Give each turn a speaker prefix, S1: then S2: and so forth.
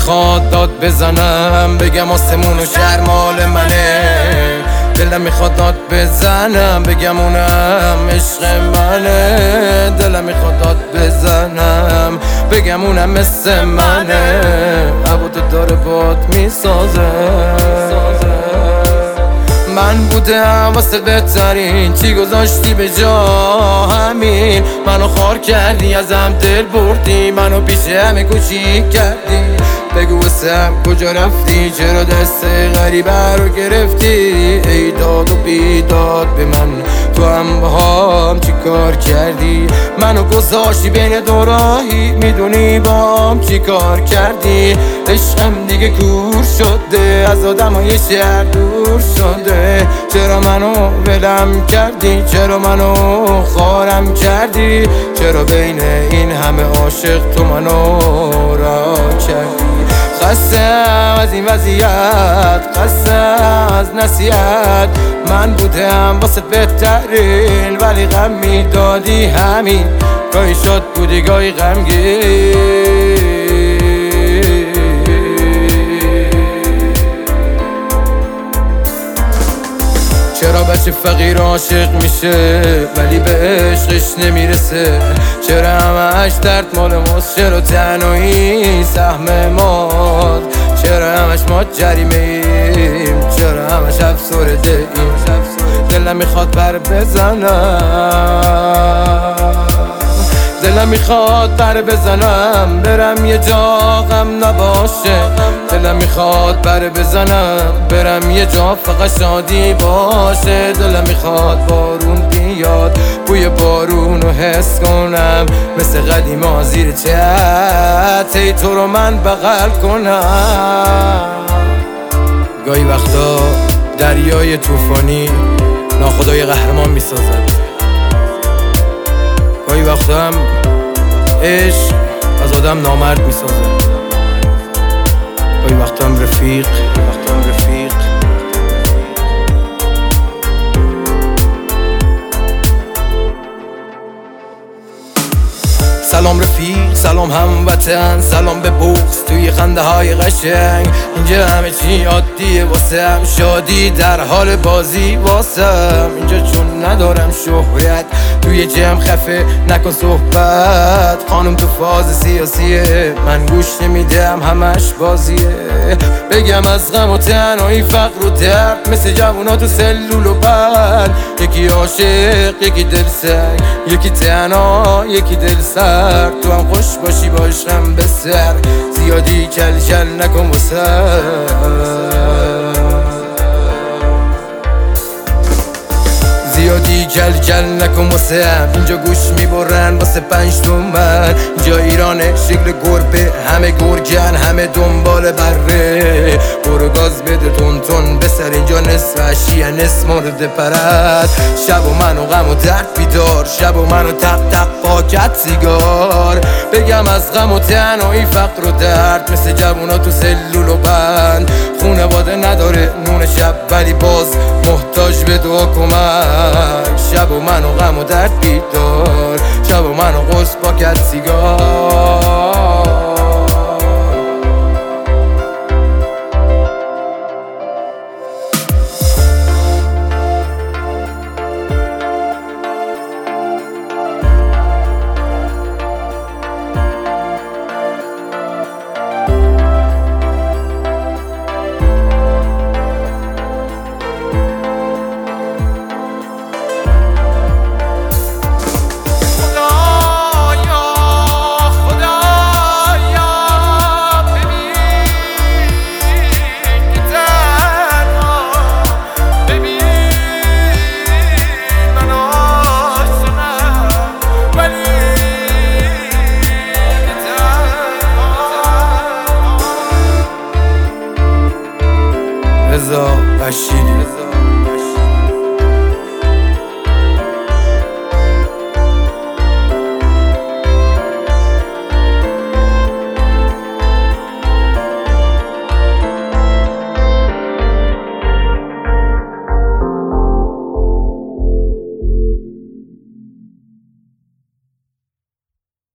S1: میخواد داد بزنم بگم آسمون و شهر مال منه، دلم میخواد داد بزنم بگم اونم عشق منه، دلم میخواد داد بزنم بگم اونم مثل منه، هوا تو داره باد میسازه. من بودم واسه بهترین، چی گذاشتی به جا همین؟ منو خار کردی، ازم دل بردی، منو پیش همه کوچیک کردی. بگو واسم کجا رفتی، چرا دست غریبه رو گرفتی؟ ای داد و بیداد به من، تو هم باهام چی کار کردی؟ منو گذاشتی بین دو راهی، میدونی باهام چی کار کردی؟ عشقم دیگه کور شده، از آدمای شهر دور شده. چرا منو ولم کردی؟ چرا منو خارم کردی؟ چرا بین این همه عاشق تو منو را کردی؟ خستم از این وضعیت، خستم از نصیحت. من بودم واسه بهترین، ولی غم میدادی همین. گاهی شاد بودی گاهی غمگین. چرا بچه فقیر عاشق میشه ولی به عشقش نمیرسه؟ چرا همش درد مال ماست؟ چرا تنهایی سهم ماست؟ چرا همش ما جریمه ایم؟ چرا همش افسرده ایم؟ دلم میخواد بر بزنم، دلم میخواد بر بزنم برم یه جا غم نباشه. دلم میخواد بر بزنم برم یه جا فقط شادی باشه. دلم میخواد بارون بیاد، بوی بارون رو حس کنم، مثل قدیما زیر چت ای تو رو من بغل کنم. گاهی وقتا دریای طوفانی ناخدای قهرمان میسازد، گاهی وقتا هم عشق از آدم نامرد میسازه، گاهی وقتا هم رفیق. سلام رفیق، سلام هموطن، سلام به بغض توی خنده های قشنگ. اینجا همه چی عادیه واسم، شادی در حال بازی واسم. اینجا چون ندارم شهرت توی جمع خفه نکن صحبت. خانم تو فاز سیاسیه، من گوش نمیدم همش بازیه. بگم از غم و تنهایی فقر و درد، مثل جوونا تو سلول و بند. یکی عاشق یکی دل سنگ، یکی تنها یکی دل سرد. تو هم خوش باشی با عشقم به سر، زیادی کل کل نکن واسم. زیادی کل کل نکن واسم. اینجا گوش میبرن واسه 5 تومن. اینجا ایرانه شکل گربه، همه گرگن همه دنبال بره. برو گاز بده تون تون بسر، اینجا نصف عشیه نصف مورد پرد. شب و من و غم و درد بیدار، شب و من و تق تق پاکت سیگار. بگم از غم و تنهایی فقر و درد، مثل جوونا تو سلول و بند. خونواده نداره نون شب ولی باز محتاج به دعا کمک. شب و من و غم و درد بیدار، شب و من و قرص پاکت سیگار.